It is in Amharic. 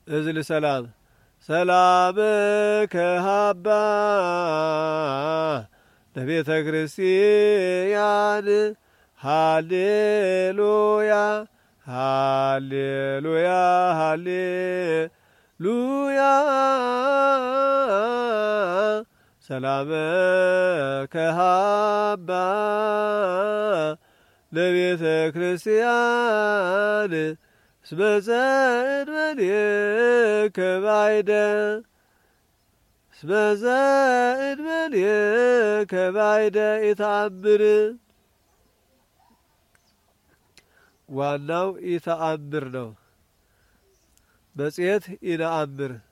እዝል ሰላም ሰላም ከሃባ ለቤተ ክርስቲያን ሃሌሉያ ሃሌሉያ ሃሌሉያ ሰላም ከሃባ ለቤተ ክርስቲያን ስመዘእድመኔከ ባይደ ስመዘእድመኔከ ባይደ ኢተአምር ዋናው ኢተአምር ነው። መጽሔት ኢነአምር